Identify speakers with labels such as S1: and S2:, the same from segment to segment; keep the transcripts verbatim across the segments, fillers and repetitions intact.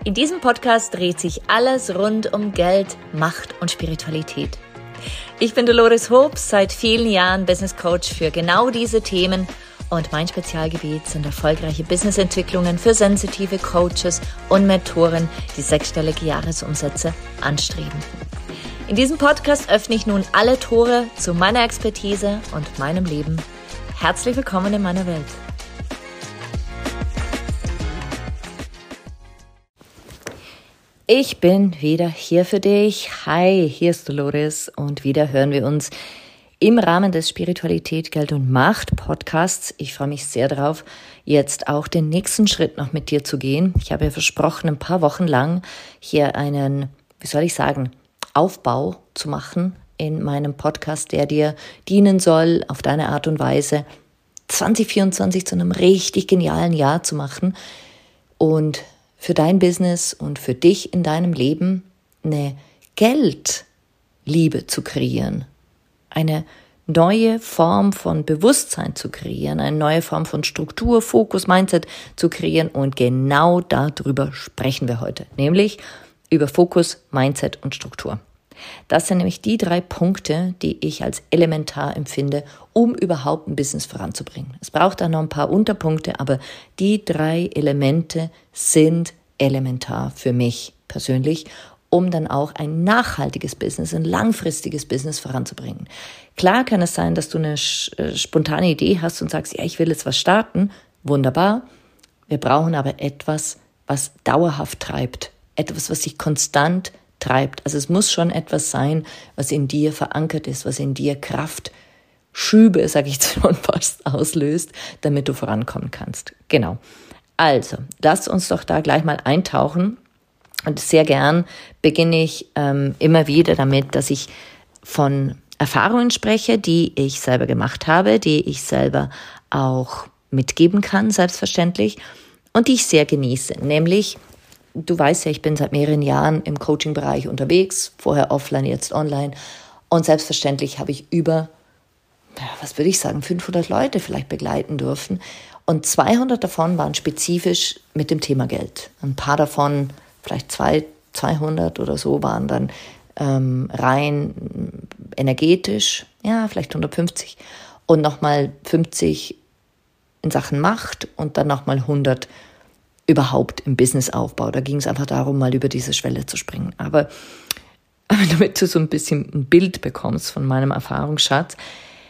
S1: In diesem Podcast dreht sich alles rund um Geld, Macht und Spiritualität. Ich bin Dolores Hobbs, seit vielen Jahren Business Coach für genau diese Themen und mein Spezialgebiet sind erfolgreiche Businessentwicklungen für sensitive Coaches und Mentoren, die sechsstellige Jahresumsätze anstreben. In diesem Podcast öffne ich nun alle Tore zu meiner Expertise und meinem Leben. Herzlich willkommen in meiner Welt. Ich bin wieder hier für dich. Hi, hier ist Dolores und wieder hören wir uns im Rahmen des Spiritualität, Geld und Macht Podcasts. Ich freue mich sehr darauf, jetzt auch den nächsten Schritt noch mit dir zu gehen. Ich habe ja versprochen, ein paar Wochen lang hier einen, wie soll ich sagen, Aufbau zu machen in meinem Podcast, der dir dienen soll, auf deine Art und Weise zwanzig vierundzwanzig zu einem richtig genialen Jahr zu machen und für dein Business und für dich in deinem Leben eine Geldliebe zu kreieren, eine neue Form von Bewusstsein zu kreieren, eine neue Form von Struktur, Fokus, Mindset zu kreieren und genau darüber sprechen wir heute, nämlich über Fokus, Mindset und Struktur. Das sind nämlich die drei Punkte, die ich als elementar empfinde, um überhaupt ein Business voranzubringen. Es braucht da noch ein paar Unterpunkte, aber die drei Elemente sind elementar für mich persönlich, um dann auch ein nachhaltiges Business, ein langfristiges Business voranzubringen. Klar kann es sein, dass du eine spontane Idee hast und sagst, ja, ich will jetzt was starten. Wunderbar. Wir brauchen aber etwas, was dauerhaft treibt. Etwas, was sich konstant treibt. Also es muss schon etwas sein, was in dir verankert ist, was in dir Kraftschübe, sage ich schon fast, auslöst, damit du vorankommen kannst. Genau. Also, lass uns doch da gleich mal eintauchen. Und sehr gern beginne ich ähm, immer wieder damit, dass ich von Erfahrungen spreche, die ich selber gemacht habe, die ich selber auch mitgeben kann, selbstverständlich, und die ich sehr genieße, nämlich du weißt ja, ich bin seit mehreren Jahren im Coaching-Bereich unterwegs, vorher offline, jetzt online. Und selbstverständlich habe ich über, was würde ich sagen, fünfhundert Leute vielleicht begleiten dürfen. Und zweihundert davon waren spezifisch mit dem Thema Geld. Ein paar davon, vielleicht zwei, zweihundert oder so, waren dann ähm, rein energetisch, ja, vielleicht hundertfünfzig. Und nochmal fünfzig in Sachen Macht und dann nochmal hundert überhaupt im Businessaufbau. Da ging es einfach darum, mal über diese Schwelle zu springen. Aber, aber damit du so ein bisschen ein Bild bekommst von meinem Erfahrungsschatz,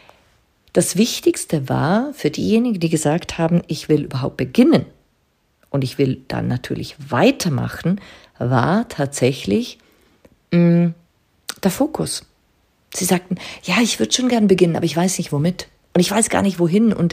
S1: das Wichtigste war für diejenigen, die gesagt haben, ich will überhaupt beginnen und ich will dann natürlich weitermachen, war tatsächlich mh, der Fokus. Sie sagten, ja, ich würde schon gern beginnen, aber ich weiß nicht womit und ich weiß gar nicht wohin und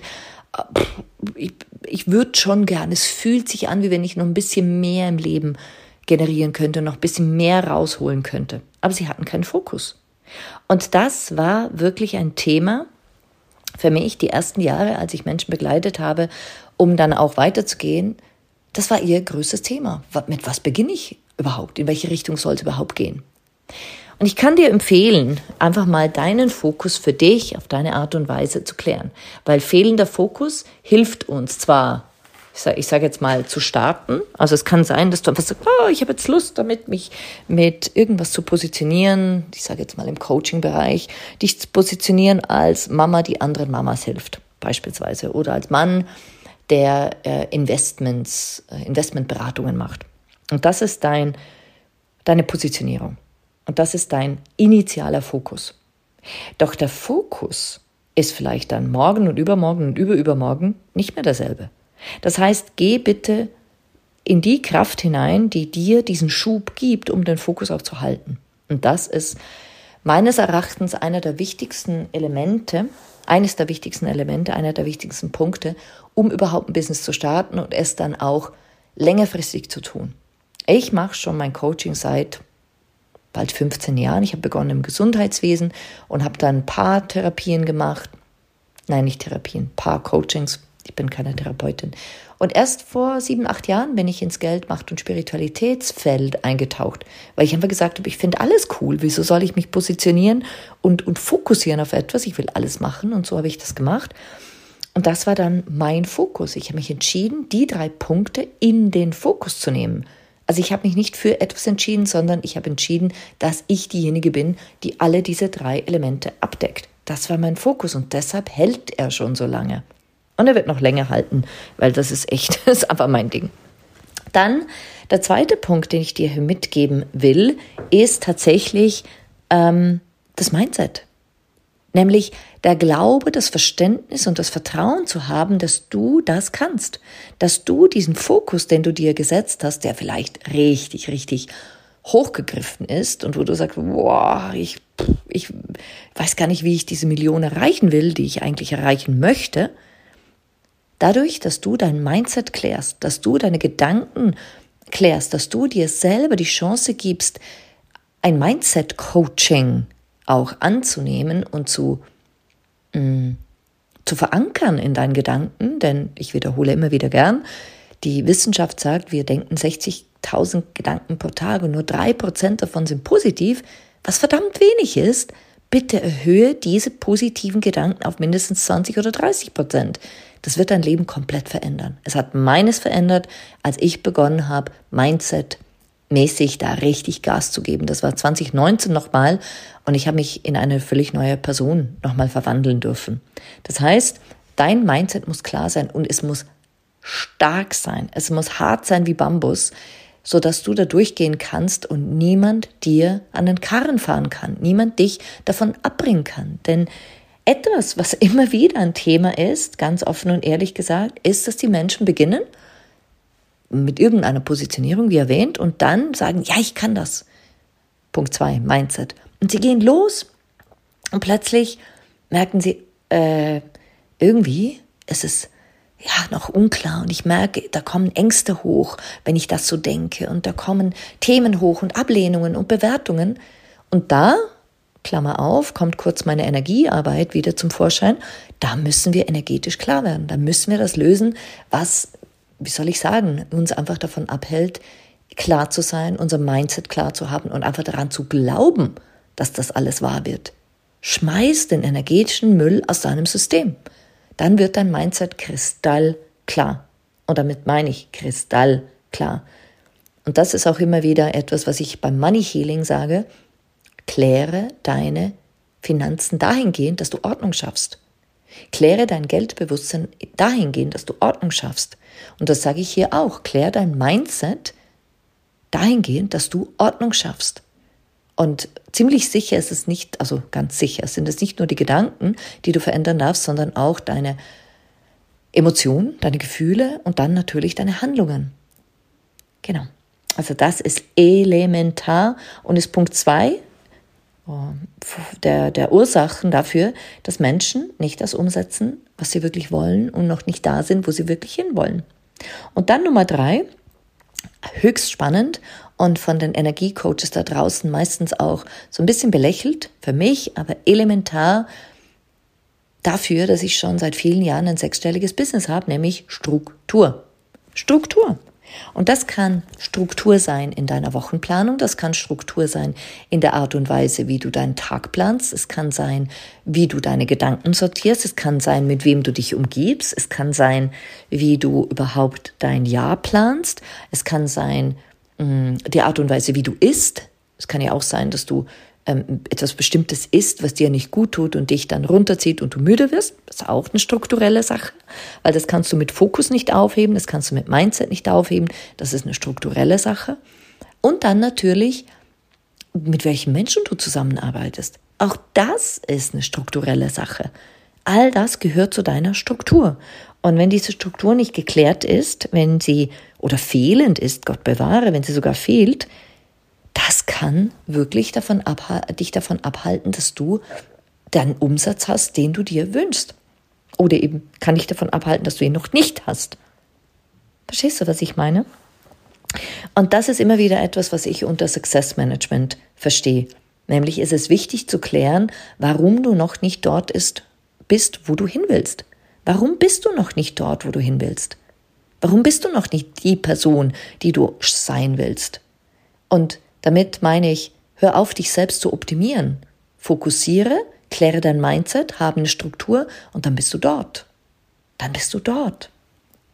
S1: Ich, ich würde schon gern, es fühlt sich an, wie wenn ich noch ein bisschen mehr im Leben generieren könnte, noch ein bisschen mehr rausholen könnte. Aber sie hatten keinen Fokus. Und das war wirklich ein Thema für mich, die ersten Jahre, als ich Menschen begleitet habe, um dann auch weiterzugehen. Das war ihr größtes Thema. Mit was beginne ich überhaupt? In welche Richtung soll es überhaupt gehen? Und ich kann dir empfehlen, einfach mal deinen Fokus für dich auf deine Art und Weise zu klären. Weil fehlender Fokus hilft uns zwar, ich sage ich sag jetzt mal, zu starten. Also es kann sein, dass du einfach sagst, oh, ich habe jetzt Lust damit, mich mit irgendwas zu positionieren. Ich sage jetzt mal im Coaching-Bereich, dich zu positionieren als Mama, die anderen Mamas hilft, beispielsweise. Oder als Mann, der äh, Investments, äh, Investmentberatungen macht. Und das ist dein, deine Positionierung. Und das ist dein initialer Fokus. Doch der Fokus ist vielleicht dann morgen und übermorgen und überübermorgen nicht mehr derselbe. Das heißt, geh bitte in die Kraft hinein, die dir diesen Schub gibt, um den Fokus auch zu halten. Und das ist meines Erachtens einer der wichtigsten Elemente, eines der wichtigsten Elemente, einer der wichtigsten Punkte, um überhaupt ein Business zu starten und es dann auch längerfristig zu tun. Ich mache schon mein Coaching seit bald fünfzehn Jahren. Ich habe begonnen im Gesundheitswesen und habe dann Paartherapien gemacht. Nein, nicht Therapien, Paar-Coachings. Ich bin keine Therapeutin. Und erst vor sieben, acht Jahren bin ich ins Geld-, Macht- und Spiritualitätsfeld eingetaucht, weil ich einfach gesagt habe, ich finde alles cool. Wieso soll ich mich positionieren und, und fokussieren auf etwas? Ich will alles machen und so habe ich das gemacht. Und das war dann mein Fokus. Ich habe mich entschieden, die drei Punkte in den Fokus zu nehmen. Also ich habe mich nicht für etwas entschieden, sondern ich habe entschieden, dass ich diejenige bin, die alle diese drei Elemente abdeckt. Das war mein Fokus und deshalb hält er schon so lange. Und er wird noch länger halten, weil das ist echt, das ist einfach mein Ding. Dann der zweite Punkt, den ich dir hier mitgeben will, ist tatsächlich ähm, das Mindset. Nämlich der Glaube, das Verständnis und das Vertrauen zu haben, dass du das kannst. Dass du diesen Fokus, den du dir gesetzt hast, der vielleicht richtig, richtig hochgegriffen ist und wo du sagst, boah, ich, ich weiß gar nicht, wie ich diese Million erreichen will, die ich eigentlich erreichen möchte. Dadurch, dass du dein Mindset klärst, dass du deine Gedanken klärst, dass du dir selber die Chance gibst, ein Mindset-Coaching auch anzunehmen und zu, mh, zu verankern in deinen Gedanken, denn ich wiederhole immer wieder gern, die Wissenschaft sagt, wir denken sechzigtausend Gedanken pro Tag und nur drei Prozent davon sind positiv, was verdammt wenig ist. Bitte erhöhe diese positiven Gedanken auf mindestens zwanzig oder dreißig Prozent. Das wird dein Leben komplett verändern. Es hat meines verändert, als ich begonnen habe, Mindset mäßig da richtig Gas zu geben. Das war zwanzig neunzehn nochmal und ich habe mich in eine völlig neue Person nochmal verwandeln dürfen. Das heißt, dein Mindset muss klar sein und es muss stark sein. Es muss hart sein wie Bambus, sodass du da durchgehen kannst und niemand dir an den Karren fahren kann, niemand dich davon abbringen kann. Denn etwas, was immer wieder ein Thema ist, ganz offen und ehrlich gesagt, ist, dass die Menschen beginnen mit irgendeiner Positionierung, wie erwähnt, und dann sagen, ja, ich kann das. Punkt zwei, Mindset. Und sie gehen los und plötzlich merken sie, äh, irgendwie ist es ja noch unklar und ich merke, da kommen Ängste hoch, wenn ich das so denke und da kommen Themen hoch und Ablehnungen und Bewertungen und da, Klammer auf, kommt kurz meine Energiearbeit wieder zum Vorschein, da müssen wir energetisch klar werden, da müssen wir das lösen, was, wie soll ich sagen, uns einfach davon abhält, klar zu sein, unser Mindset klar zu haben und einfach daran zu glauben, dass das alles wahr wird. Schmeiß den energetischen Müll aus deinem System. Dann wird dein Mindset kristallklar. Und damit meine ich kristallklar. Und das ist auch immer wieder etwas, was ich beim Money Healing sage. Kläre deine Finanzen dahingehend, dass du Ordnung schaffst. Kläre dein Geldbewusstsein dahingehend, dass du Ordnung schaffst. Und das sage ich hier auch. Kläre dein Mindset dahingehend, dass du Ordnung schaffst. Und ziemlich sicher ist es nicht, also ganz sicher, sind es nicht nur die Gedanken, die du verändern darfst, sondern auch deine Emotionen, deine Gefühle und dann natürlich deine Handlungen. Genau. Also das ist elementar und ist Punkt zwei der, der Ursachen dafür, dass Menschen nicht das umsetzen, was sie wirklich wollen und noch nicht da sind, wo sie wirklich hinwollen. Und dann Nummer drei, höchst spannend und von den Energiecoaches da draußen meistens auch so ein bisschen belächelt, für mich aber elementar dafür, dass ich schon seit vielen Jahren ein sechsstelliges Business habe, nämlich Struktur. Struktur. Und das kann Struktur sein in deiner Wochenplanung, das kann Struktur sein in der Art und Weise, wie du deinen Tag planst, es kann sein, wie du deine Gedanken sortierst, es kann sein, mit wem du dich umgibst, es kann sein, wie du überhaupt dein Jahr planst, es kann sein, mh, die Art und Weise, wie du isst. Es kann ja auch sein, dass du ähm, etwas Bestimmtes isst, was dir nicht gut tut und dich dann runterzieht und du müde wirst. Das ist auch eine strukturelle Sache, weil das kannst du mit Fokus nicht aufheben, das kannst du mit Mindset nicht aufheben. Das ist eine strukturelle Sache. Und dann natürlich, mit welchen Menschen du zusammenarbeitest. Auch das ist eine strukturelle Sache. All das gehört zu deiner Struktur. Und wenn diese Struktur nicht geklärt ist, wenn sie oder fehlend ist, Gott bewahre, wenn sie sogar fehlt, das kann wirklich davon abha- dich davon abhalten, dass du deinen Umsatz hast, den du dir wünschst. Oder eben kann dich davon abhalten, dass du ihn noch nicht hast. Verstehst du, was ich meine? Und das ist immer wieder etwas, was ich unter Success Management verstehe. Nämlich ist es wichtig zu klären, warum du noch nicht dort ist, bist, wo du hin willst. Warum bist du noch nicht dort, wo du hin willst? Warum bist du noch nicht die Person, die du sein willst? Und damit meine ich, hör auf, dich selbst zu optimieren. Fokussiere, kläre dein Mindset, habe eine Struktur und dann bist du dort. Dann bist du dort.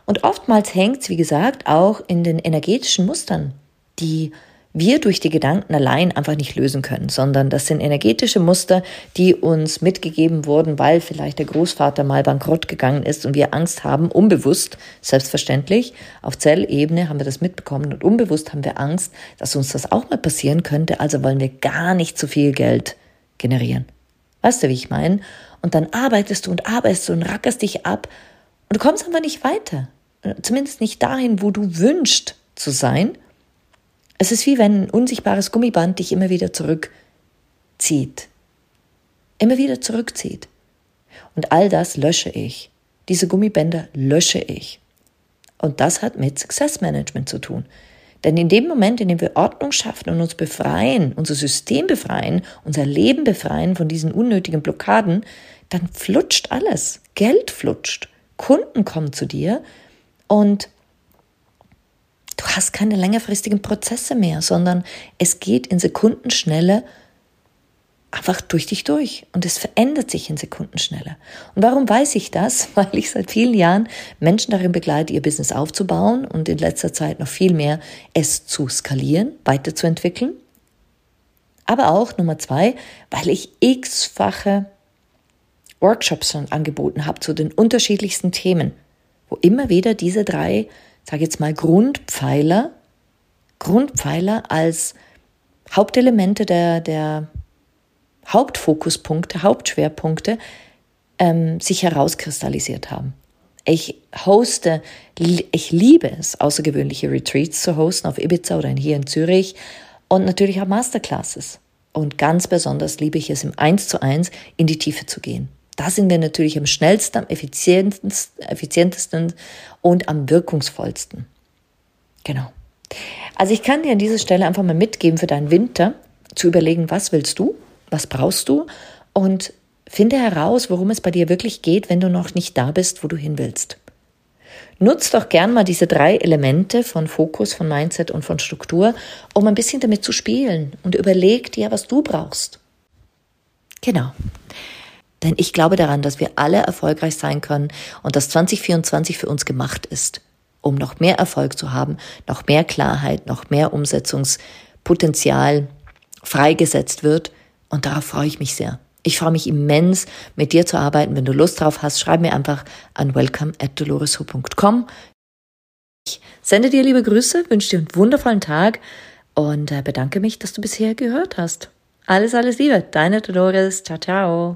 S1: Und oftmals hängt es, wie gesagt, auch in den energetischen Mustern, die wir durch die Gedanken allein einfach nicht lösen können, sondern das sind energetische Muster, die uns mitgegeben wurden, weil vielleicht der Großvater mal bankrott gegangen ist und wir Angst haben, unbewusst, selbstverständlich, auf Zellebene haben wir das mitbekommen und unbewusst haben wir Angst, dass uns das auch mal passieren könnte, also wollen wir gar nicht so viel Geld generieren. Weißt du, wie ich meine? Und dann arbeitest du und arbeitest du und rackerst dich ab und du kommst einfach nicht weiter. Zumindest nicht dahin, wo du wünschst zu sein. Es ist wie wenn ein unsichtbares Gummiband dich immer wieder zurückzieht. Immer wieder zurückzieht. Und all das lösche ich. Diese Gummibänder lösche ich. Und das hat mit Success Management zu tun. Denn in dem Moment, in dem wir Ordnung schaffen und uns befreien, unser System befreien, unser Leben befreien von diesen unnötigen Blockaden, dann flutscht alles. Geld flutscht. Kunden kommen zu dir und du hast keine längerfristigen Prozesse mehr, sondern es geht in Sekundenschnelle einfach durch dich durch und es verändert sich in Sekundenschnelle. Und warum weiß ich das? Weil ich seit vielen Jahren Menschen darin begleite, ihr Business aufzubauen und in letzter Zeit noch viel mehr es zu skalieren, weiterzuentwickeln. Aber auch Nummer zwei, weil ich x-fache Workshops schon angeboten habe zu den unterschiedlichsten Themen, wo immer wieder diese drei, sage jetzt mal Grundpfeiler, Grundpfeiler als Hauptelemente der, der Hauptfokuspunkte, Hauptschwerpunkte ähm, sich herauskristallisiert haben. Ich hoste, ich liebe es, außergewöhnliche Retreats zu hosten auf Ibiza oder hier in Zürich und natürlich auch Masterclasses. Und ganz besonders liebe ich es, im Eins zu Eins in die Tiefe zu gehen. Da sind wir natürlich am schnellsten, am effizientesten, effizientesten und am wirkungsvollsten. Genau. Also ich kann dir an dieser Stelle einfach mal mitgeben für deinen Winter, zu überlegen, was willst du, was brauchst du und finde heraus, worum es bei dir wirklich geht, wenn du noch nicht da bist, wo du hin willst. Nutz doch gern mal diese drei Elemente von Fokus, von Mindset und von Struktur, um ein bisschen damit zu spielen und überleg dir, was du brauchst. Genau. Denn ich glaube daran, dass wir alle erfolgreich sein können und dass zwanzig vierundzwanzig für uns gemacht ist, um noch mehr Erfolg zu haben, noch mehr Klarheit, noch mehr Umsetzungspotenzial freigesetzt wird. Und darauf freue ich mich sehr. Ich freue mich immens, mit dir zu arbeiten. Wenn du Lust drauf hast, schreib mir einfach an welcome at doloresho punkt com. Ich sende dir liebe Grüße, wünsche dir einen wundervollen Tag und bedanke mich, dass du bisher gehört hast. Alles, alles Liebe. Deine Dolores. Ciao, ciao.